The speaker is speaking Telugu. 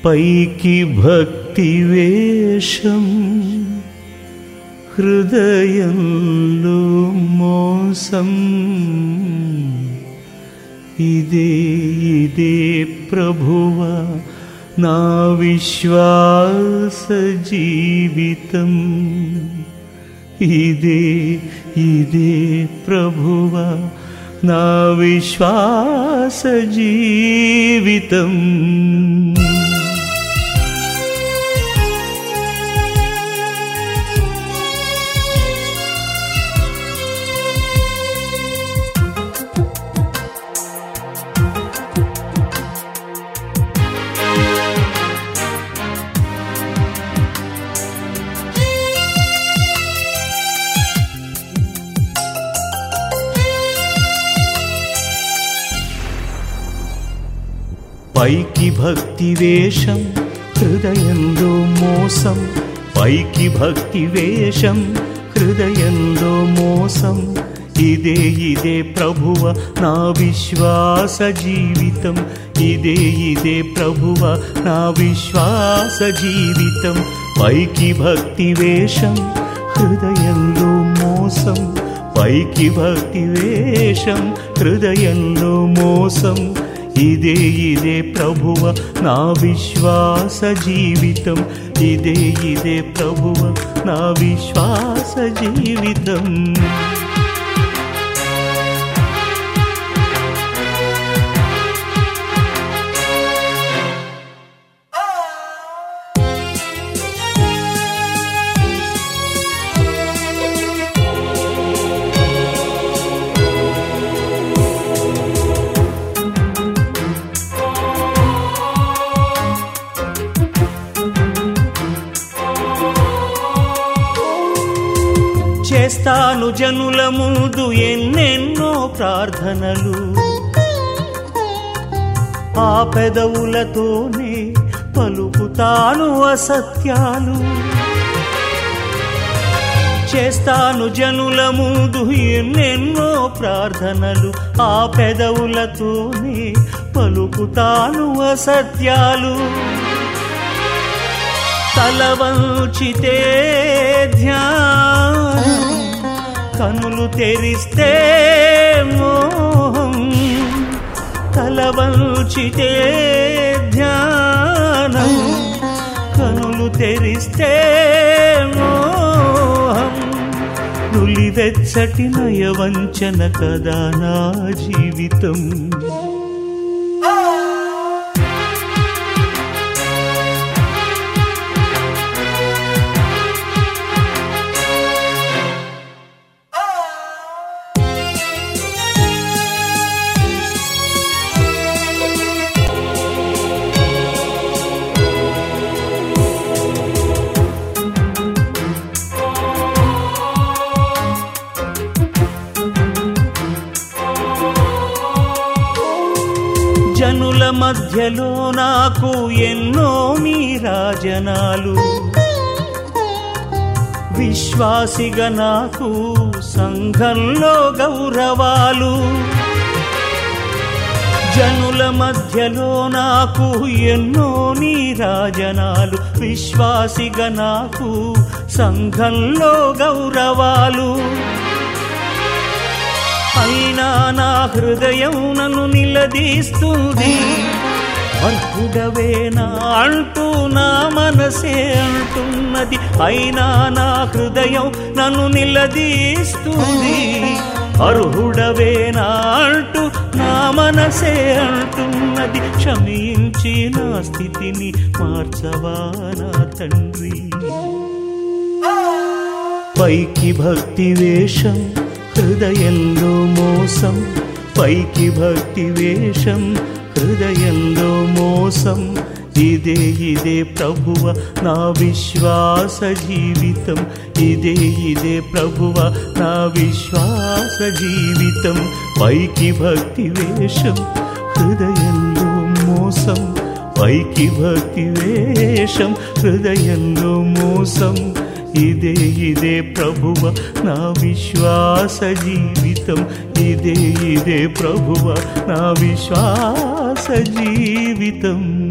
పైకి భక్తి వేషం హృదయంలో మోసం ఇదే ప్రభువా నా విశ్వాస జీవితం ఇదే ప్రభువా నా విశ్వాస జీవితం పైకి భక్తి వేషం హృదయంలో మోసం పైకి భక్తి వేషం హృదయంలో మోసం ఇదే ప్రభువ నా విశ్వాస జీవితం ఇదే ప్రభువ నా విశ్వాస జీవితం పైకి భక్తి వేషం హృదయంలో మోసం పైకి భక్తి వేషం హృదయంలో మోసం ఇదే ప్రభువ నా విశ్వాస జీవితం ఇదే ప్రభువ నా విశ్వాస జీవితం చేస్తాను జనుల ముందు ఎన్నెన్నో ప్రార్థనలు ఆ పెదవులతోనే పలుకుతాను అసత్యాలు చేస్తాను జనుల ముందు ఎన్నెన్నో ప్రార్థనలు ఆ పెదవులతోనే పలుకుతాను అసత్యాలు తల వంచితే ధ్యానం కనులు తెరిస్తే మోహం తల వంచితే ధ్యానం కనులు తెరిస్తే మోహం నులివెచ్చటి నయవంచన కదా నా జీవితం జనుల మధ్యలో నాకు ఎన్నో నీరాజనాలు విశ్వాసిగా నాకు సంఘంలో గౌరవాలు జనుల మధ్యలో నాకు ఎన్నో నీరాజనాలు విశ్వాసిగా నాకు సంఘంలో గౌరవాలు అయినా నా హృదయం నన్ను నిలదీస్తుంది అర్హుడవేనా అంటూ నా మనసే అంటున్నది అయినా నా హృదయం నన్ను నిలదీస్తుంది అర్హుడవేనా అంటూ నా మనసే అంటున్నది క్షమించి నా స్థితిని మార్చవా నా తండ్రి పైకి భక్తి వేషం హృదయంలో మోసం పైకి భక్తి వేషం హృదయంలో మోసం ఇదే ప్రభువ నా విశ్వాస జీవితం ఇదే ప్రభువ నా విశ్వాస జీవితం పైకి భక్తి వేషం హృదయంలో మోసం పైకి భక్తి వేషం హృదయంలో మోసం ఇదే ప్రభువ నా విశ్వాస జీవితం ఇదే ప్రభువ నా విశ్వాస జీవితం